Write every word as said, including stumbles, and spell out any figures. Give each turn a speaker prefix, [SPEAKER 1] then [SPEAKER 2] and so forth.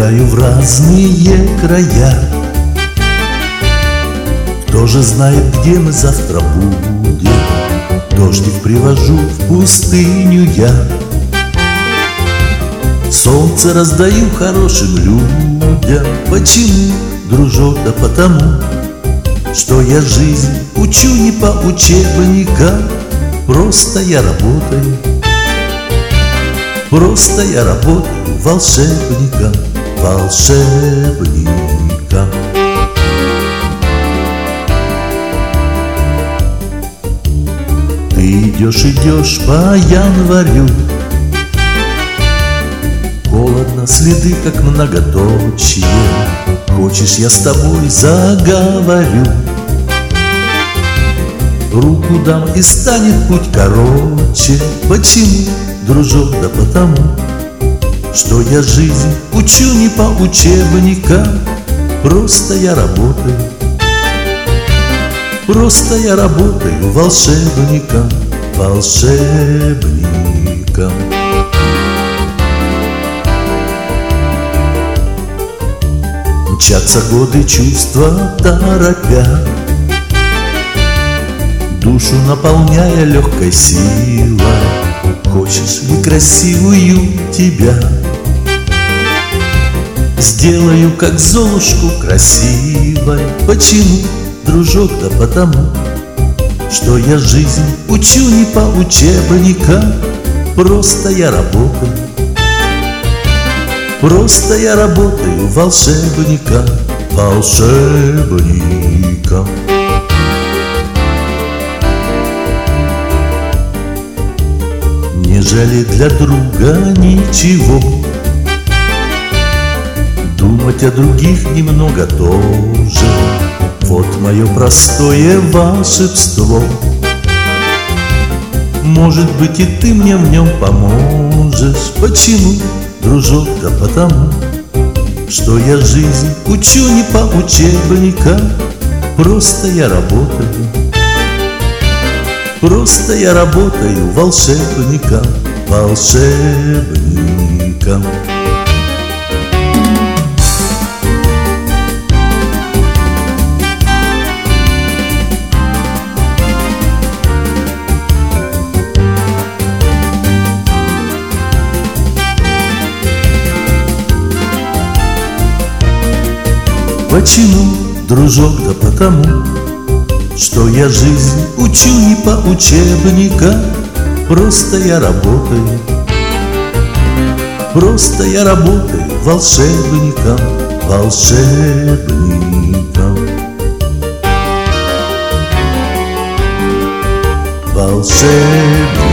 [SPEAKER 1] Гуляю в разные края. Кто же знает, где мы завтра будем? Дождик привожу в пустыню я. Солнце раздаю хорошим людям. Почему, дружок? Да потому, что я жизнь учу не по учебникам. Просто я работаю, просто я работаю волшебником, волшебником. Ты идешь, идешь по январю, холодно, следы как многоточие. Хочешь, я с тобой заговорю, руку дам и станет путь короче. Почему, дружок? Да потому, что я жизнь учу не по учебникам. Просто я работаю, просто я работаю волшебником, волшебником. Мчатся годы, чувства торопя, душу наполняя легкой силой. Хочешь ли красивую тебя? Сделаю, как Золушку, красивой. Почему, дружок? Да потому, что я жизнь учу не по учебникам. Просто я работаю, просто я работаю волшебником, волшебником. Не жалей для друга ничего, думать о других немного тоже. Вот мое простое волшебство. Может быть, и ты мне в нем поможешь. Почему, дружок? Да потому, что я жизнь учу не по учебникам. Просто я работаю, просто я работаю волшебником, волшебником. Почему, дружок? Да потому, что я жизнь учу не по учебникам. Просто я работаю, просто я работаю волшебником, волшебником, волшебником.